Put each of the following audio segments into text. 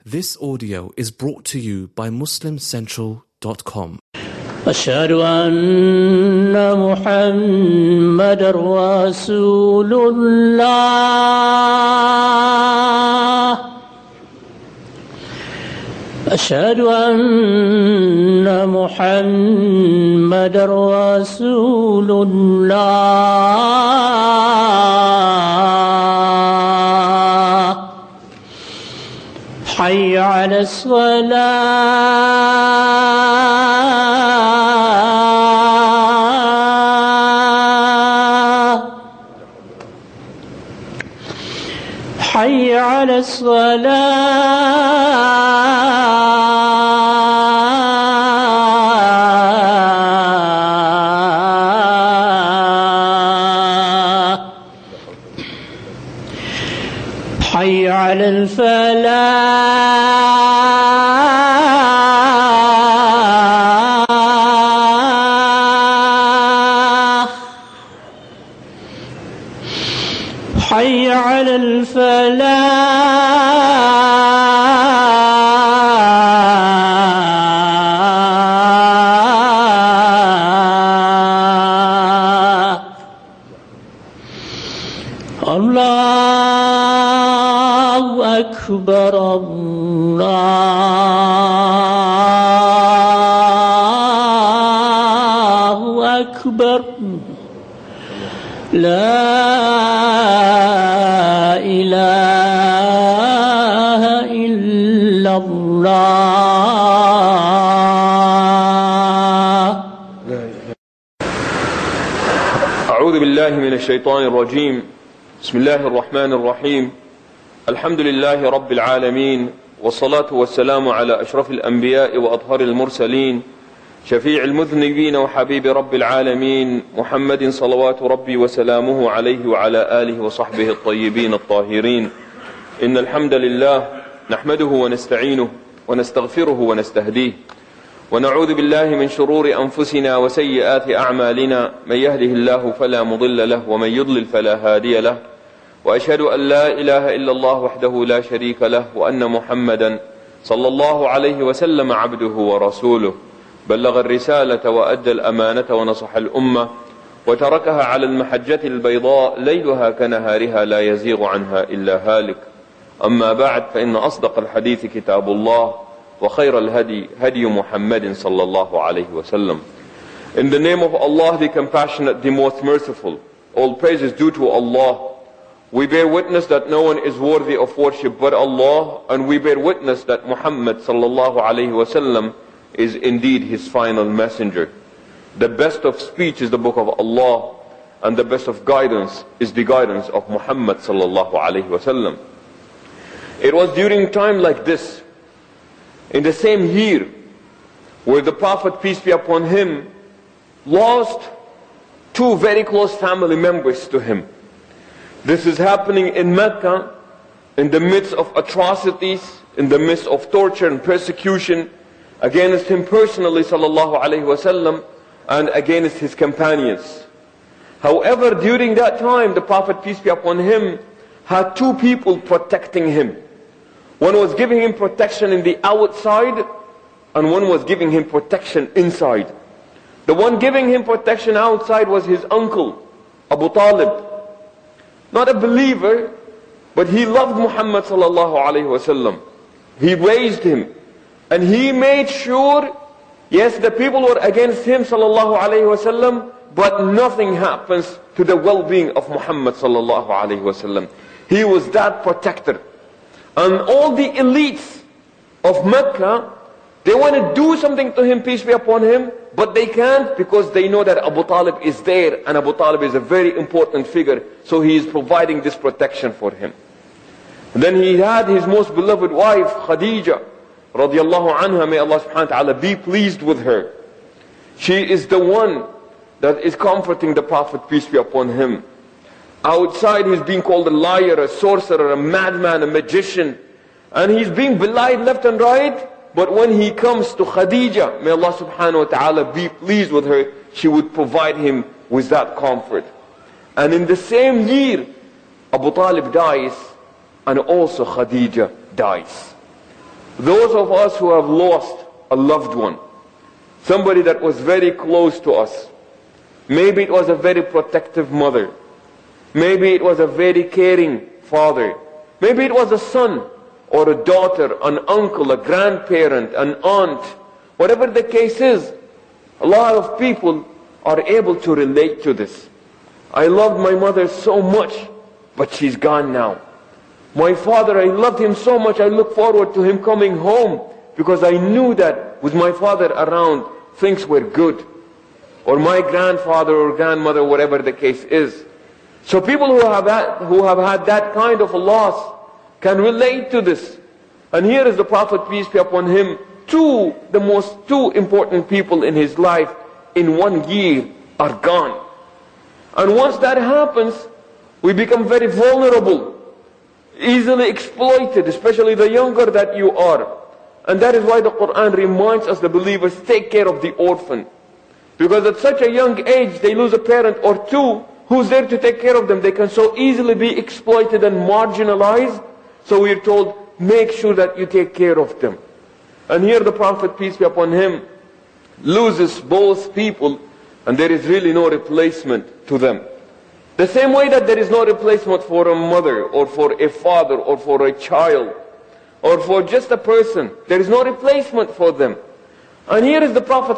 This audio is brought to you by MuslimCentral.com. أشهد أن محمد رسول الله أشهد أن محمد رسول الله حي على الصلاة حي على الصلاة حي على الفلاح حي على الفلاح الله أكبر الله أكبر لا إله إلا الله. أعوذ بالله من الشيطان الرجيم. بسم الله الرحمن الرحيم. الحمد لله رب العالمين، والصلاة والسلام على أشرف الأنبياء وأطهر المرسلين، شفيع المذنبين وحبيب رب العالمين، محمد صلوات ربي وسلامه عليه وعلى آله وصحبه الطيبين الطاهرين. إن الحمد لله نحمده ونستعينه ونستغفره ونستهديه، ونعوذ بالله من شرور أنفسنا وسيئات أعمالنا، من يهده الله فلا مضل له ومن يضلل فلا هادي له، وأشهد أن لا إله إلا الله وحده لا شريك له، وأن محمدا صلى الله عليه وسلم عبده ورسوله، بلغ الرسالة وأدى الأمانة ونصح الأمة وتركها على المحجة البيضاء ليلها كنهارها لا يزيغ عنها إلا هالك. أما بعد، فإن أصدق الحديث كتاب الله، وخير الهدي هدي محمد صلى الله عليه وسلم. In the name of Allah, the compassionate, the most merciful, all praise is due to Allah. We bear witness that no one is worthy of worship but Allah, and we bear witness that Muhammad sallallahu alayhi wasallam is indeed his final messenger. The best of speech is the book of Allah, and the best of guidance is the guidance of Muhammad sallallahu alayhi wasallam. It was during time like this, in the same year, where the Prophet, peace be upon him, lost two very close family members to him. This is happening in Mecca, in the midst of atrocities, in the midst of torture and persecution against him personally sallallahu alaihi wasallam, and against his companions. However, during that time, the Prophet, peace be upon him, had two people protecting him. One was giving him protection in the outside, and one was giving him protection inside. The one giving him protection outside was his uncle, Abu Talib. Not a believer, but he loved Muhammad sallallahu alaihi wasallam. He raised him, and he made sure, yes, the people were against him sallallahu alaihi wasallam, but nothing happens to the well-being of Muhammad sallallahu alaihi wasallam. He was that protector. And all the elites of Mecca, they want to do something to him, peace be upon him, but they can't, because they know that Abu Talib is there, and Abu Talib is a very important figure, so he is providing this protection for him. And then he had his most beloved wife, Khadija, radiallahu anha, may Allah subhanahu wa ta'ala be pleased with her. She is the one that is comforting the Prophet, peace be upon him. Outside he's being called a liar, a sorcerer, a madman, a magician, and he's being belied left and right. But when he comes to Khadija, may Allah subhanahu wa ta'ala be pleased with her, she would provide him with that comfort. And in the same year, Abu Talib dies, and also Khadija dies. Those of us who have lost a loved one, somebody that was very close to us, maybe it was a very protective mother, maybe it was a very caring father, maybe it was a son or a daughter, an uncle, a grandparent, an aunt, whatever the case is, a lot of people are able to relate to this. I loved my mother so much, but she's gone now. My father, I loved him so much, I look forward to him coming home because I knew that with my father around, things were good. Or my grandfather or grandmother, whatever the case is. So people who have had that kind of a loss can relate to this. And here is the Prophet, peace be upon him, two important people in his life in 1 year are gone. And once that happens, we become very vulnerable, easily exploited, especially the younger that you are. And that is why the Quran reminds us, the believers, take care of the orphan. Because at such a young age, they lose a parent or two, who's there to take care of them? They can so easily be exploited and marginalized. So we're told, make sure that you take care of them. And here the Prophet, peace be upon him, loses both people, and there is really no replacement to them. The same way that there is no replacement for a mother, or for a father, or for a child, or for just a person. There is no replacement for them. And here is the Prophet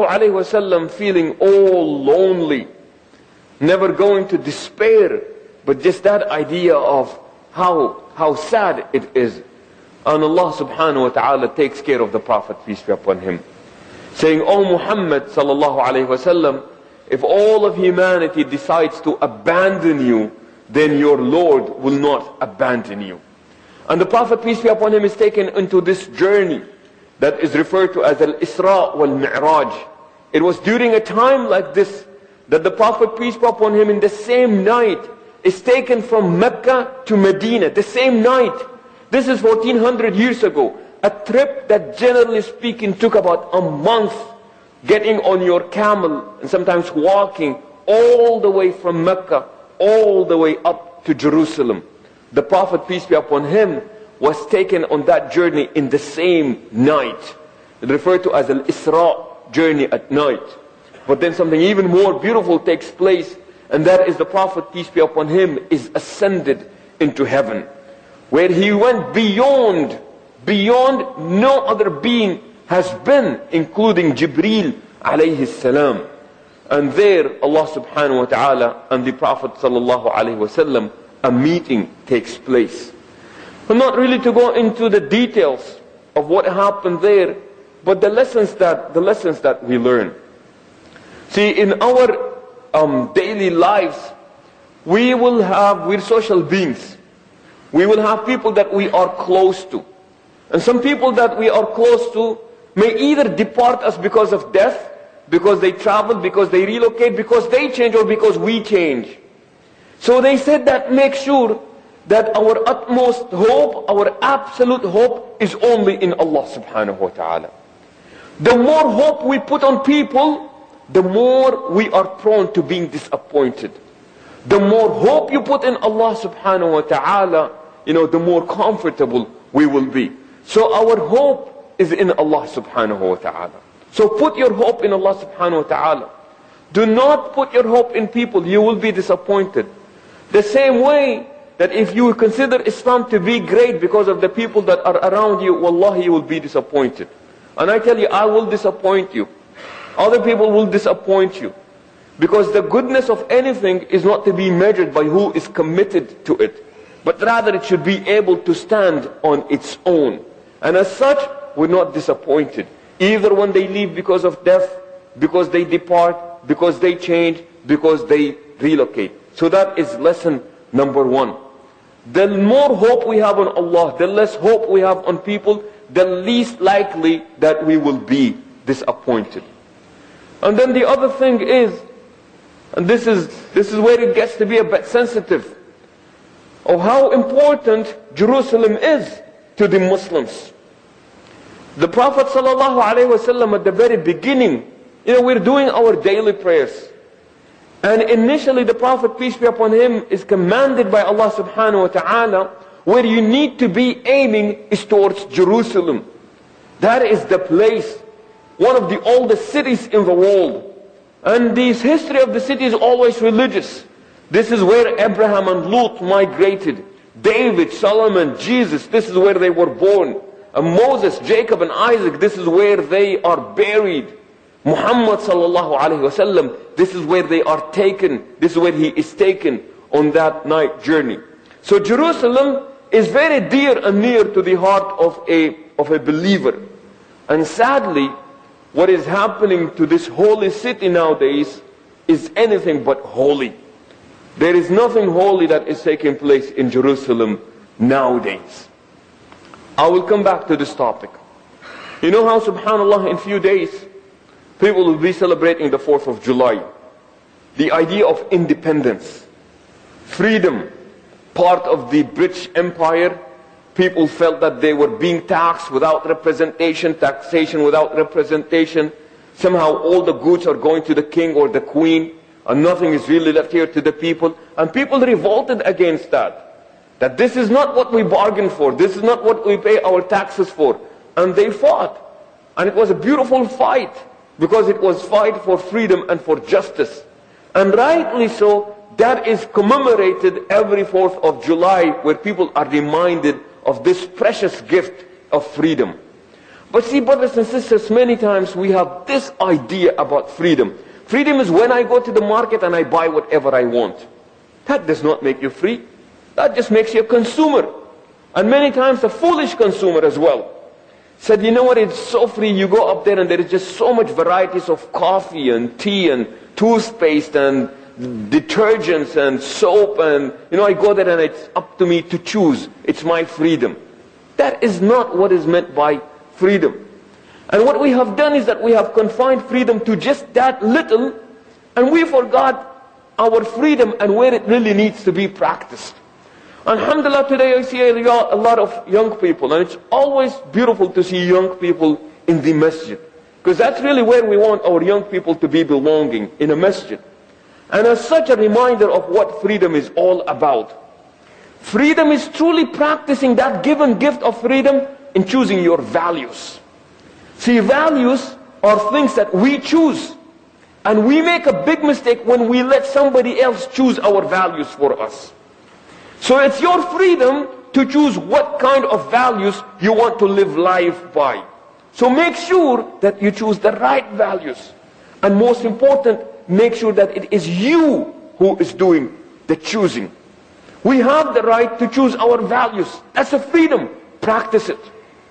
ﷺ feeling all lonely, never going to despair, but just that idea of how sad it is. And Allah subhanahu wa ta'ala takes care of the Prophet, peace be upon him, saying, "O Muhammad ﷺ, if all of humanity decides to abandon you, then your Lord will not abandon you." And the Prophet, peace be upon him, is taken into this journey that is referred to as Al-Isra wal-Mi'raj. It was during a time like this that the Prophet, peace be upon him, in the same night is taken from Mecca to Medina, the same night. This is 1400 years ago. A trip that, generally speaking, took about a month, getting on your camel and sometimes walking all the way from Mecca, all the way up to Jerusalem. The Prophet, peace be upon him, was taken on that journey in the same night. It's referred to as Al-Isra, journey at night. But then something even more beautiful takes place, and that is the Prophet, peace be upon him, is ascended into heaven, where he went beyond no other being has been, including Jibreel alayhi salam. And there Allah subhanahu wa ta'ala and the Prophet sallallahu alayhi wa sallam, a meeting takes place. I'm not really to go into the details of what happened there, but the lessons that we learn. See, in our daily lives, we're social beings. We will have people that we are close to. And some people that we are close to may either depart us because of death, because they travel, because they relocate, because they change, or because we change. So they said that make sure that our utmost hope, our absolute hope, is only in Allah subhanahu wa ta'ala. The more hope we put on people, the more we are prone to being disappointed. The more hope you put in Allah subhanahu wa ta'ala, the more comfortable we will be. So our hope is in Allah subhanahu wa ta'ala. So put your hope in Allah subhanahu wa ta'ala. Do not put your hope in people, you will be disappointed. The same way that if you consider Islam to be great because of the people that are around you, wallahi, you will be disappointed. And I tell you, I will disappoint you. Other people will disappoint you. Because the goodness of anything is not to be measured by who is committed to it, but rather it should be able to stand on its own. And as such, we're not disappointed. Either when they leave because of death, because they depart, because they change, because they relocate. So that is lesson number one. The more hope we have on Allah, the less hope we have on people, the least likely that we will be disappointed. And then the other thing is, and this is where it gets to be a bit sensitive, of how important Jerusalem is to the Muslims. The Prophet ﷺ at the very beginning, we're doing our daily prayers. And initially the Prophet, peace be upon him, is commanded by Allah subhanahu wa ta'ala, where you need to be aiming is towards Jerusalem. That is the place, one of the oldest cities in the world. And the history of the city is always religious. This is where Abraham and Lot migrated. David, Solomon, Jesus, this is where they were born. And Moses, Jacob and Isaac, this is where they are buried. Muhammad sallallahu alaihi wasallam, this is where they are taken. This is where he is taken on that night journey. So Jerusalem is very dear and near to the heart of a believer. And sadly, what is happening to this holy city nowadays is anything but holy. There is nothing holy that is taking place in Jerusalem nowadays. I will come back to this topic. You know how, subhanAllah, in a few days, people will be celebrating the 4th of July. The idea of independence, freedom, part of the British Empire. People felt that they were being taxed without representation, taxation without representation. Somehow all the goods are going to the king or the queen, and nothing is really left here to the people. And people revolted against that. That this is not what we bargained for. This is not what we pay our taxes for. And they fought. And it was a beautiful fight, because it was fight for freedom and for justice. And rightly so, that is commemorated every 4th of July, where people are reminded of this precious gift of freedom. But see, brothers and sisters, many times we have this idea about freedom. Freedom is when I go to the market and I buy whatever I want. That does not make you free. That just makes you a consumer. And many times a foolish consumer as well. Said, you know what, it's so free. You go up there and there is just so much varieties of coffee and tea and toothpaste and detergents and soap, and I go there and it's up to me to choose. It's my freedom. That is not what is meant by freedom. And what we have done is that we have confined freedom to just that little, and we forgot our freedom and where it really needs to be practiced. Alhamdulillah, today I see a lot of young people, and it's always beautiful to see young people in the masjid, because that's really where we want our young people to be belonging, in a masjid. And as such, a reminder of what freedom is all about. Freedom is truly practicing that given gift of freedom in choosing your values. See, values are things that we choose. And we make a big mistake when we let somebody else choose our values for us. So it's your freedom to choose what kind of values you want to live life by. So make sure that you choose the right values. And most important, make sure that it is you who is doing the choosing. We have the right to choose our values. That's a freedom. Practice it.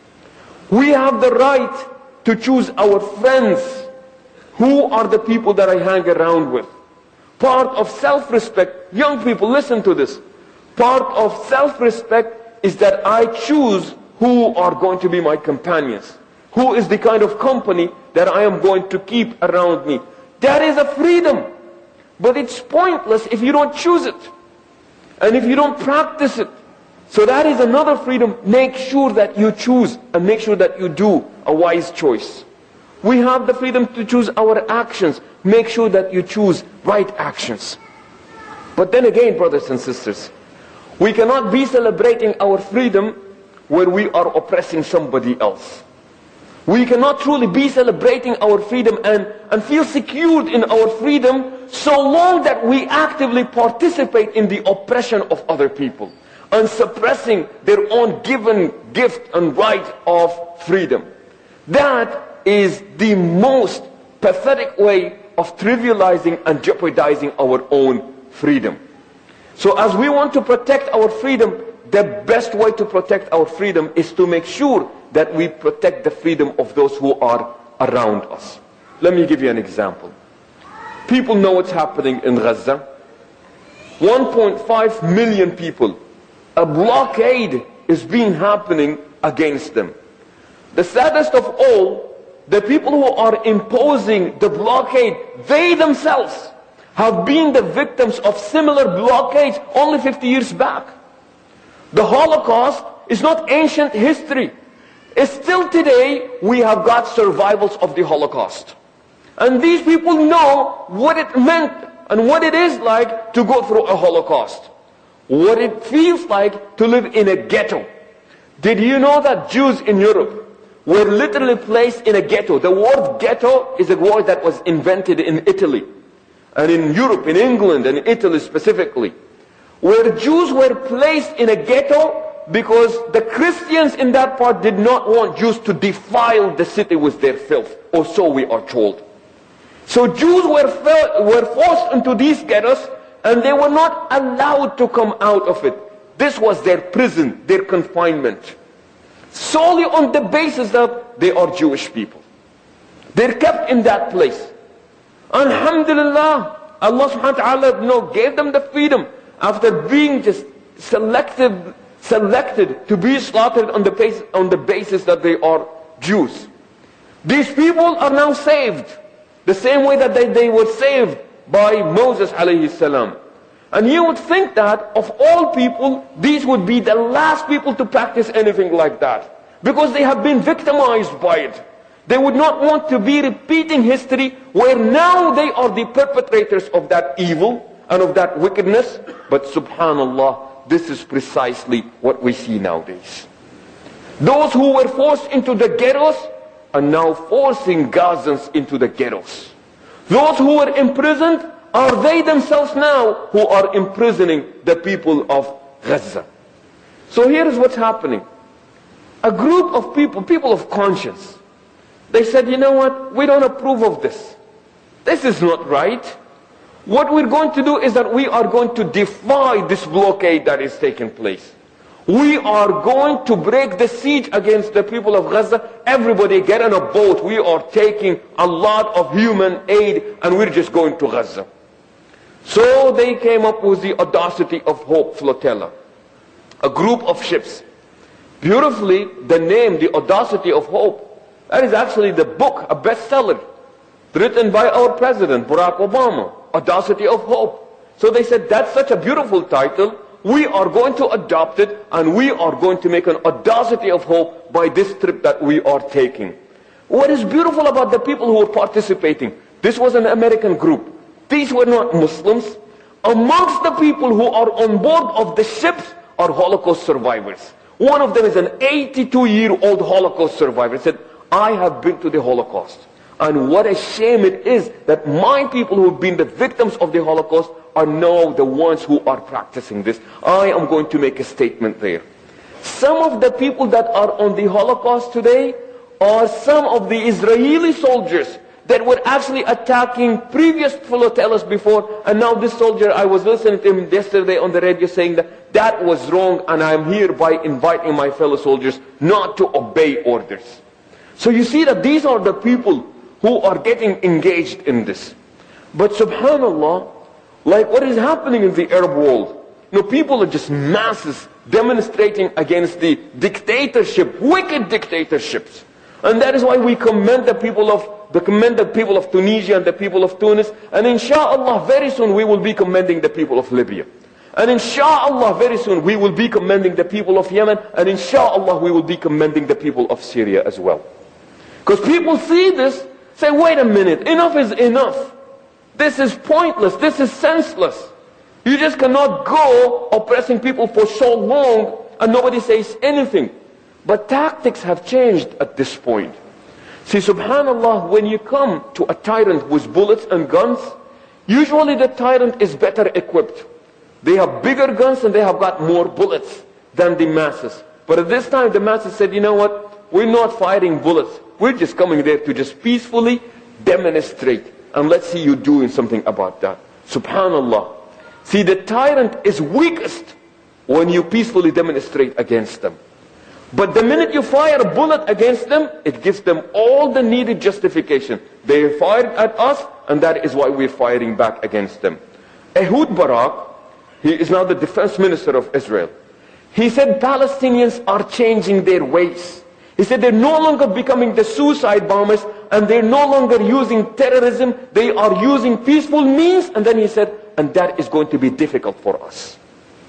We have the right to choose our friends. Who are the people that I hang around with? Part of self-respect, young people, listen to this. Part of self-respect is that I choose who are going to be my companions. Who is the kind of company that I am going to keep around me. That is a freedom. But it's pointless if you don't choose it. And if you don't practice it. So that is another freedom. Make sure that you choose and make sure that you do a wise choice. We have the freedom to choose our actions. Make sure that you choose right actions. But then again, brothers and sisters, we cannot be celebrating our freedom where we are oppressing somebody else. We cannot truly be celebrating our freedom and feel secured in our freedom so long that we actively participate in the oppression of other people and suppressing their own given gift and right of freedom. That is the most pathetic way of trivializing and jeopardizing our own freedom. So as we want to protect our freedom, the best way to protect our freedom is to make sure that we protect the freedom of those who are around us. Let me give you an example. People know what's happening in Gaza. 1.5 million people. A blockade is being happening against them. The saddest of all, the people who are imposing the blockade, they themselves have been the victims of similar blockades only 50 years back. The Holocaust is not ancient history. It's still today we have got survivals of the Holocaust. And these people know what it meant and what it is like to go through a Holocaust. what it feels like to live in a ghetto. Did you know that Jews in Europe were literally placed in a ghetto? The word ghetto is a word that was invented in Italy. And in Europe, in England and Italy specifically, where Jews were placed in a ghetto because the Christians in that part did not want Jews to defile the city with their filth, or so we are told. So Jews were forced into these ghettos, and they were not allowed to come out of it. This was their prison, their confinement. Solely on the basis that they are Jewish people. They're kept in that place. Alhamdulillah, Allah subhanahu wa ta'ala gave them the freedom after being just selected to be slaughtered on the basis that they are Jews. These people are now saved, the same way that they were saved by Moses alayhi salam. And you would think that of all people, these would be the last people to practice anything like that, because they have been victimized by it. They would not want to be repeating history where now they are the perpetrators of that evil and of that wickedness. But subhanallah, this is precisely what we see nowadays. Those who were forced into the ghettos are now forcing Gazans into the ghettos. Those who were imprisoned are they themselves now who are imprisoning the people of Gaza. So here is what's happening. A group of people of conscience, they said, you know what, we don't approve of this. This is not right. What we're going to do is that we are going to defy this blockade that is taking place. We are going to break the siege against the people of Gaza. Everybody get on a boat. We are taking a lot of human aid and we're just going to Gaza. So they came up with the Audacity of Hope Flotilla, a group of ships. Beautifully, the name, the Audacity of Hope, that is actually the book, a bestseller, written by our president, Barack Obama, Audacity of Hope. So they said, that's such a beautiful title, we are going to adopt it, and we are going to make an Audacity of Hope by this trip that we are taking. What is beautiful about the people who were participating, this was an American group. These were not Muslims. Amongst the people who are on board of the ships are Holocaust survivors. One of them is an 82-year-old Holocaust survivor. He said, I have been to the Holocaust. And what a shame it is that my people who have been the victims of the Holocaust are now the ones who are practicing this. I am going to make a statement there. Some of the people that are on the Holocaust today are some of the Israeli soldiers that were actually attacking previous flotillas before, and now this soldier, I was listening to him yesterday on the radio saying that that was wrong, and I am hereby inviting my fellow soldiers not to obey orders. So you see that these are the people who are getting engaged in this. But subhanallah, like what is happening in the Arab world, people are just masses demonstrating against the dictatorship, wicked dictatorships. And that is why we commend the people of Tunisia and the people of Tunis. And inshallah, very soon we will be commending the people of Libya. And inshallah, very soon we will be commending the people of Yemen. And inshallah, we will be commending the people of Syria as well. Because people see this, say, wait a minute, enough is enough. This is pointless, this is senseless. You just cannot go oppressing people for so long and nobody says anything. But tactics have changed at this point. See, subhanallah, when you come to a tyrant with bullets and guns, usually the tyrant is better equipped. They have bigger guns and they have got more bullets than the masses. But at this time, the masses said, you know what? We're not firing bullets. We're just coming there to just peacefully demonstrate. And let's see you doing something about that. Subhanallah. See, the tyrant is weakest when you peacefully demonstrate against them. But the minute you fire a bullet against them, it gives them all the needed justification. They fired at us, and that is why we're firing back against them. Ehud Barak, he is now the defense minister of Israel. He said Palestinians are changing their ways. He said they're no longer becoming the suicide bombers, and they're no longer using terrorism. They are using peaceful means. And then he said, and that is going to be difficult for us.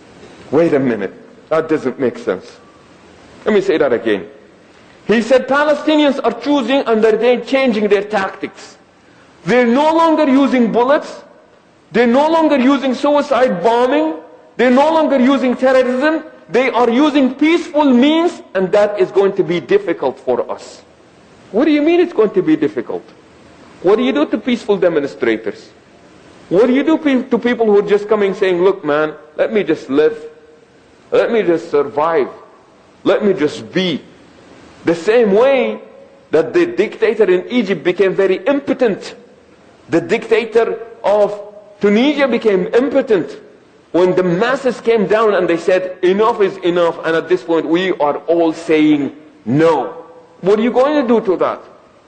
Wait a minute. That doesn't make sense. Let me say that again. He said Palestinians are choosing and they're changing their tactics. They're no longer using bullets. They're no longer using suicide bombing. They're no longer using terrorism. They are using peaceful means, and that is going to be difficult for us. What do you mean it's going to be difficult? What do you do to peaceful demonstrators? What do you do to people who are just coming saying, look man, let me just live. Let me just survive. Let me just be. The same way that the dictator in Egypt became very impotent. The dictator of Tunisia became impotent when the masses came down and they said, enough is enough, and at this point we are all saying no. What are you going to do to that?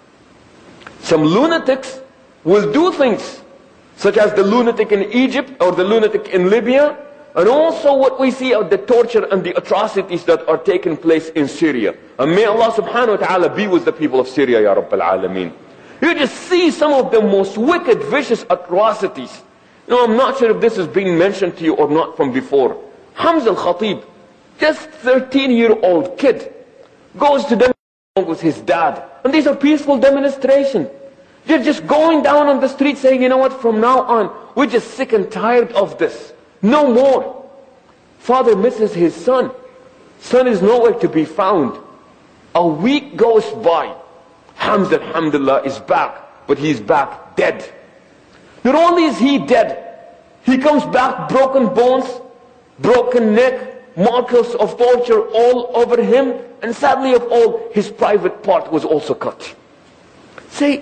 Some lunatics will do things, such as the lunatic in Egypt or the lunatic in Libya, and also what we see of the torture and the atrocities that are taking place in Syria. And may Allah subhanahu wa ta'ala be with the people of Syria, Ya Rabbil Alameen. You just see some of the most wicked, vicious atrocities. You know, I'm not sure if this has been mentioned to you or not from before. Hamza al-Khatib, just 13-year-old kid, goes to them with his dad. And these are peaceful demonstrations. They're just going down on the street saying, you know what, from now on, we're just sick and tired of this. No more. Father misses his son. Son is nowhere to be found. A week goes by. Hamza, alhamdulillah, is back. But he's back dead. Not only is he dead, he comes back broken bones, broken neck, markers of torture all over him, and sadly of all, his private part was also cut. Say,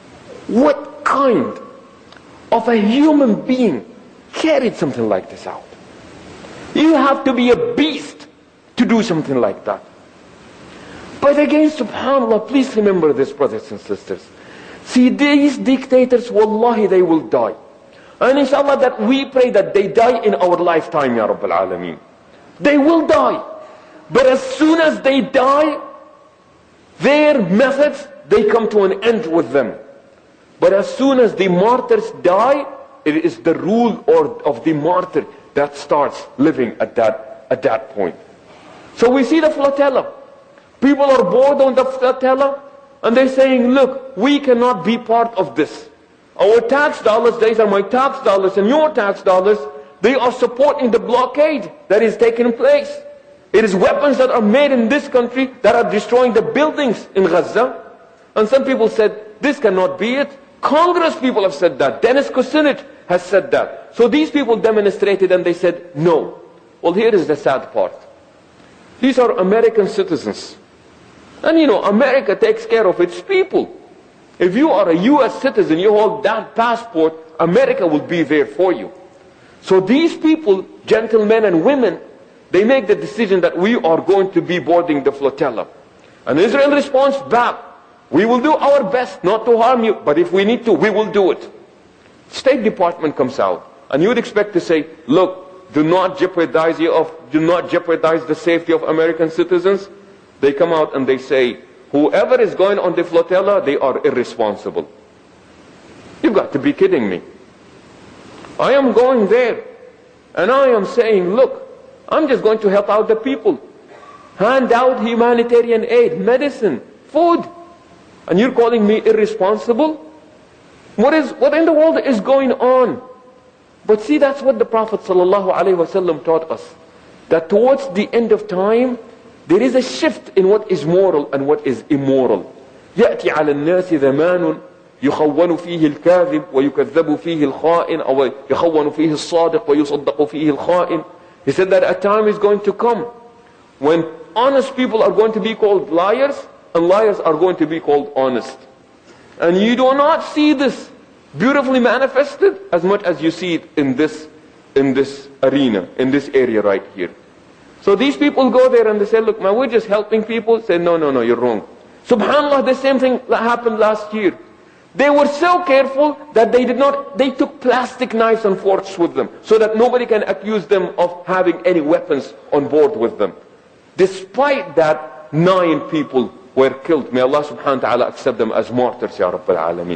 what kind of a human being carried something like this out? You have to be a beast to do something like that. But again, subhanAllah, please remember this, brothers and sisters. See, these dictators, wallahi, they will die. And inshallah that we pray that they die in our lifetime, Ya Rabbil Alameen. They will die. But as soon as they die, their methods, they come to an end with them. But as soon as the martyrs die, it is the rule of the martyr that starts living at that point. So we see the flotilla. People are bored on the flotilla, and they're saying, look, we cannot be part of this. Our tax dollars, these are my tax dollars and your tax dollars, they are supporting the blockade that is taking place. It is weapons that are made in this country that are destroying the buildings in Gaza. And some people said, this cannot be it. Congress people have said that. Dennis Kucinich has said that. So these people demonstrated and they said, no. Well, here is the sad part. These are American citizens. And you know, America takes care of its people. If you are a US citizen, you hold that passport, America will be there for you. So these people, gentlemen and women, they make the decision that we are going to be boarding the flotilla. And Israel responds back, we will do our best not to harm you, but if we need to, we will do it. State Department comes out, and you would expect to say, look, do not jeopardize the safety of American citizens. They come out and they say, whoever is going on the flotilla, they are irresponsible. You've got to be kidding me. I am going there, and I am saying, look, I'm just going to help out the people. Hand out humanitarian aid, medicine, food. And you're calling me irresponsible? What in the world is going on? But see, that's what the Prophet ﷺ taught us. That towards the end of time, there is a shift in what is moral and what is immoral. يأتي على الناس زمان يخون فيه الكاذب ويكذب فيه الخائن أو يخون فيه الصادق ويصدق فيه الخائن. He said that a time is going to come when honest people are going to be called liars and liars are going to be called honest. And you do not see this beautifully manifested as much as you see it in this arena, in this area right here. So these people go there and they say, look, man, we're just helping people. Say, no, you're wrong. SubhanAllah, the same thing that happened last year. They were so careful that they took plastic knives and forks with them so that nobody can accuse them of having any weapons on board with them. Despite that, 9 people were killed. May Allah subhanahu wa ta'ala accept them as martyrs, Ya Rabbil Alameen.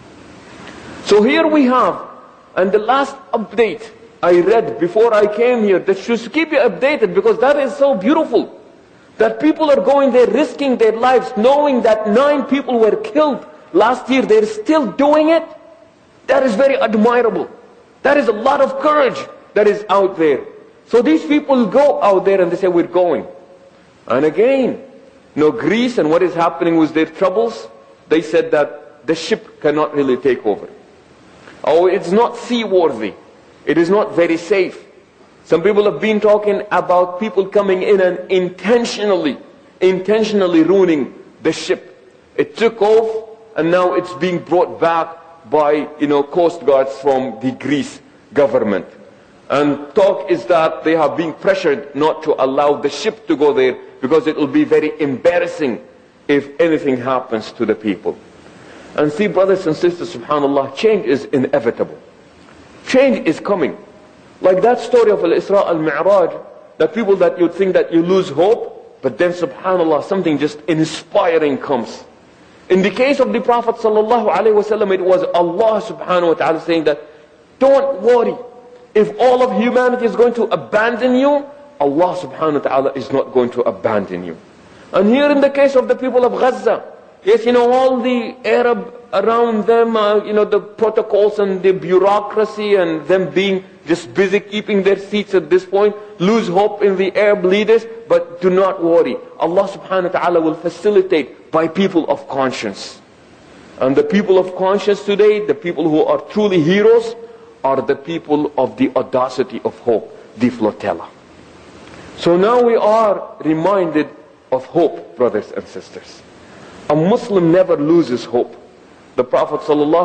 So here we have, and the last update I read before I came here, that should keep you updated because that is so beautiful. That people are going there risking their lives knowing that 9 people were killed last year. They're still doing it. That is very admirable. That is a lot of courage that is out there. So these people go out there and they say, we're going. And again, Greece and what is happening with their troubles, they said that the ship cannot really take over. Oh, it's not seaworthy. It is not very safe. Some people have been talking about people coming in and intentionally ruining the ship. It took off and now it's being brought back by, coast guards from the Greece government. And talk is that they have been pressured not to allow the ship to go there because it will be very embarrassing if anything happens to the people. And see, brothers and sisters, subhanAllah, change is inevitable. Change is coming. Like that story of Al-Isra al-Mi'raj, that people that you'd think that you lose hope, but then subhanAllah, something just inspiring comes. In the case of the Prophet sallallahu alaihi wasallam, it was Allah subhanahu wa ta'ala saying that, don't worry, if all of humanity is going to abandon you, Allah subhanahu wa ta'ala is not going to abandon you. And here in the case of the people of Gaza, yes, all the Arab around them, the protocols and the bureaucracy and them being just busy keeping their seats at this point, lose hope in the Arab leaders, but do not worry. Allah subhanahu wa ta'ala will facilitate by people of conscience. And the people of conscience today, the people who are truly heroes, are the people of the audacity of hope, the flotilla. So now we are reminded of hope, brothers and sisters. A Muslim never loses hope. The Prophet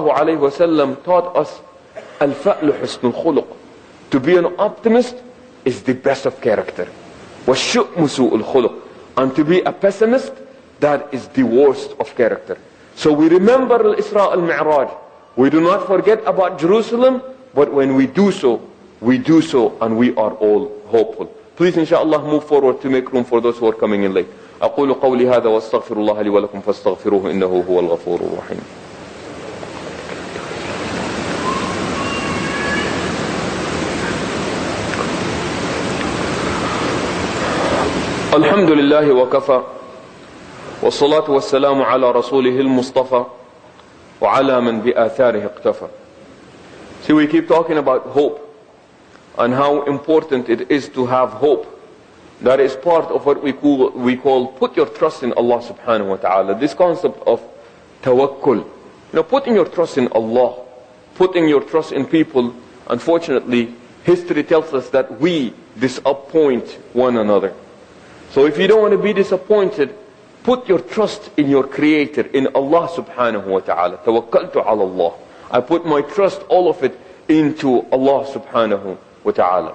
ﷺ taught us, Al-fa'lu husnul khuluq. To be an optimist is the best of character. وَالشُّؤْمُ سُوءُ الْخُلُقِ. And to be a pessimist, that is the worst of character. So we remember Al-Isra al-Mi'raj. We do not forget about Jerusalem, but when we do so and we are all hopeful. Please inshallah move forward to make room for those who are coming in late. أقول قولي هذا واستغفر الله لي ولكم فاستغفروه إنه هو الغفور الرحيم. الحمد لله وكفى والصلاة والسلام على رسوله المصطفى وعلى من بآثاره اقتفى. See, we keep talking about hope and how important it is to have hope. That is part of what we call put your trust in Allah subhanahu wa ta'ala. This concept of tawakkul. Putting your trust in Allah, putting your trust in people. Unfortunately, history tells us that we disappoint one another. So if you don't want to be disappointed, put your trust in your Creator, in Allah subhanahu wa ta'ala. Tawakkaltu ala Allah. I put my trust, all of it, into Allah subhanahu wa ta'ala.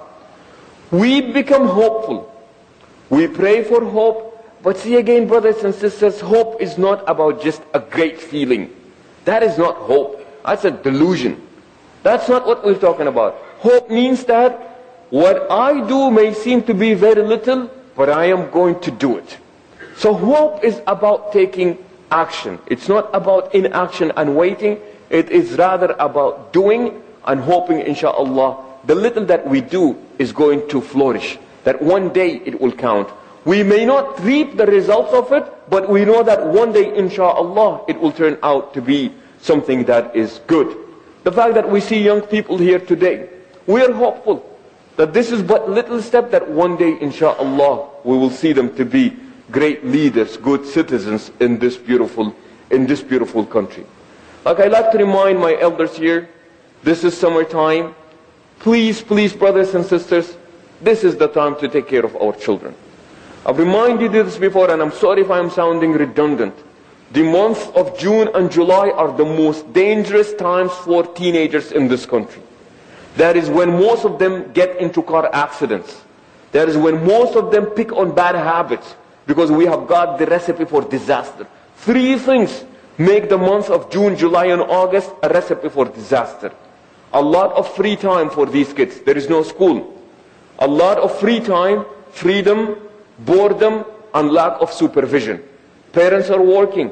We become hopeful. We pray for hope. But see again, brothers and sisters, hope is not about just a great feeling. That is not hope. That's a delusion. That's not what we're talking about. Hope means that what I do may seem to be very little, but I am going to do it. So hope is about taking action. It's not about inaction and waiting. It is rather about doing and hoping, inshallah, the little that we do is going to flourish. That one day it will count. We may not reap the results of it, but we know that one day, inshallah, it will turn out to be something that is good. The fact that we see young people here today, we are hopeful that this is but little step that one day, inshallah, we will see them to be great leaders, good citizens in this beautiful country. Like I like to remind my elders here, this is summertime. Please, brothers and sisters, this is the time to take care of our children. I've reminded you this before, and I'm sorry if I'm sounding redundant. The months of June and July are the most dangerous times for teenagers in this country. That is when most of them get into car accidents. That is when most of them pick on bad habits, because we have got the recipe for disaster. 3 things make the months of June, July, and August a recipe for disaster. A lot of free time for these kids. There is no school. A lot of free time, freedom, boredom, and lack of supervision. Parents are working.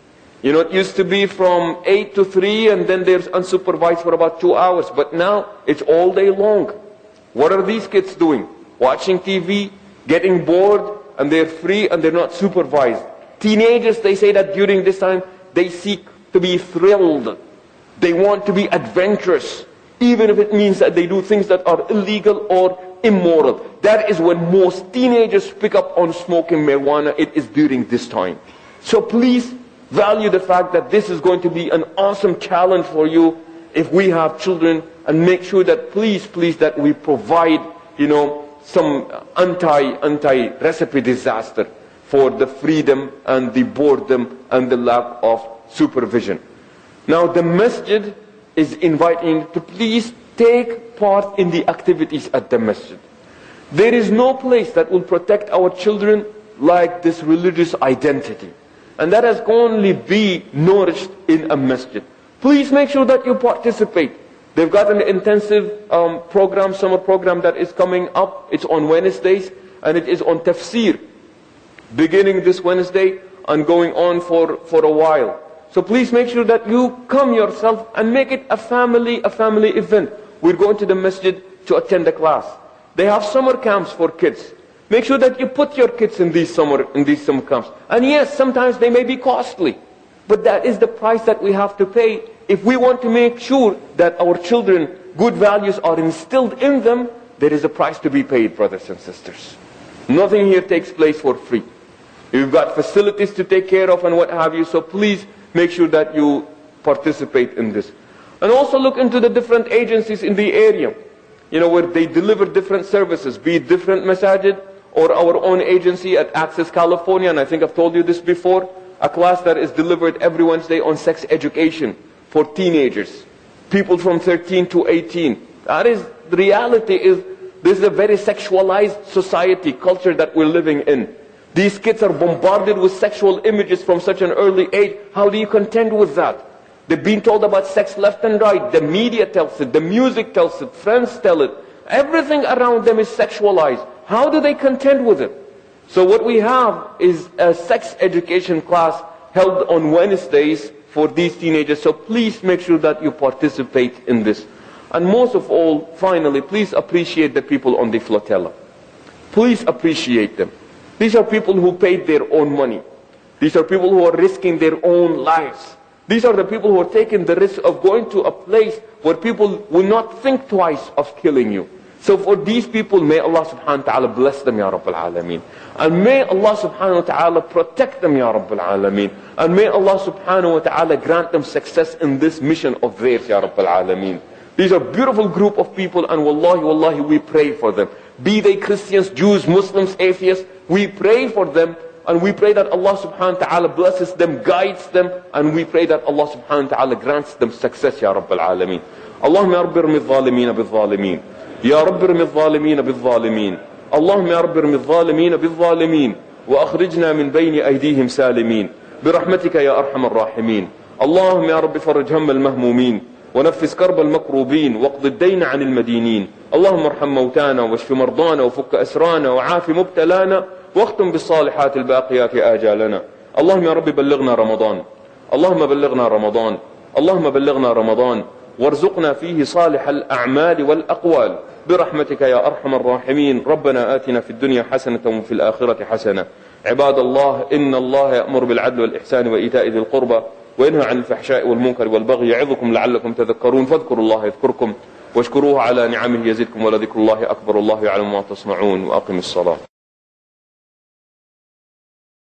It used to be from 8 to 3 and then there's unsupervised for about 2 hours. But now it's all day long. What are these kids doing? Watching TV, getting bored, and they're free and they're not supervised. Teenagers, they say that during this time, they seek to be thrilled. They want to be adventurous, even if it means that they do things that are illegal or immoral. That is when most teenagers pick up on smoking marijuana. It is during this time. So please value the fact that this is going to be an awesome challenge for you if we have children, and make sure that please that we provide, some anti-recipe disaster for the freedom and the boredom and the lack of supervision. Now the masjid is inviting to please take part in the activities at the masjid. There is no place that will protect our children like this religious identity. And that has only be nourished in a masjid. Please make sure that you participate. They've got an intensive program, summer program that is coming up. It's on Wednesdays, and it is on tafsir, beginning this Wednesday and going on for a while. So please make sure that you come yourself and make it a family event. We're going to the masjid to attend the class. They have summer camps for kids. Make sure that you put your kids in these summer camps. And yes, sometimes they may be costly, but that is the price that we have to pay if we want to make sure that our children, good values are instilled in them. There is a price to be paid, brothers and sisters. Nothing here takes place for free. You've got facilities to take care of and what have you, so please make sure that you participate in this. And also look into the different agencies in the area, where they deliver different services, be it different masajid or our own agency at Access California. And I think I've told you this before, a class that is delivered every Wednesday on sex education for teenagers, people from 13 to 18. That is, the reality is, this is a very sexualized society, culture that we're living in. These kids are bombarded with sexual images from such an early age. How do you contend with that? They've been told about sex left and right. The media tells it, the music tells it, friends tell it. Everything around them is sexualized. How do they contend with it? So what we have is a sex education class held on Wednesdays for these teenagers. So please make sure that you participate in this. And most of all, finally, please appreciate the people on the flotilla. Please appreciate them. These are people who paid their own money. These are people who are risking their own lives. These are the people who are taking the risk of going to a place where people will not think twice of killing you. So for these people, may Allah subhanahu wa ta'ala bless them, Ya Rabbil Alameen. And may Allah subhanahu wa ta'ala protect them, Ya Rabbil Alameen. And may Allah subhanahu wa ta'ala grant them success in this mission of theirs, Ya Rabbil Alameen. These are a beautiful group of people, and wallahi, we pray for them. Be they Christians, Jews, Muslims, atheists, we pray for them. And we pray that Allah subhanahu wa ta'ala blesses them, guides them, and we pray that Allah subhanahu wa ta'ala grants them success, Ya Rabbil Alameen. Allahumma ya Rabbi irmi adh-dhalimin bil-dhalimin. Ya Rabbi irmi adh-dhalimin bil-dhalimin. Allahumma ya Rabbi irmi adh-dhalimin bil-dhalimin. Wa akhrijna min bayni aydihim salimin. Birahmatika ya arhamar rahimin. Allahumma ya Rabbi farij hamma al-mahmumin. ونفس كرب المكروبين واقض الدين عن المدينين. اللهم ارحم موتانا واشف مرضانا وفك أسرانا وعاف مبتلانا واختم بالصالحات الباقيات آجالنا. اللهم يا رب بلغنا رمضان. اللهم بلغنا رمضان. اللهم بلغنا رمضان وارزقنا فيه صالح الأعمال والأقوال برحمتك يا أرحم الراحمين. ربنا آتنا في الدنيا حسنة وفي الآخرة حسنة. عباد الله، إن الله يأمر بالعدل والإحسان وإيتاء ذي القربى وينهى عن الفحشاء والمنكر والبغي يعظكم لعلكم تذكرون. فاذكروا الله يذكركم واشكروه على نعمه يزدكم ولذكر الله أكبر. الله يعلم ما تصنعون. وأقم الصلاة.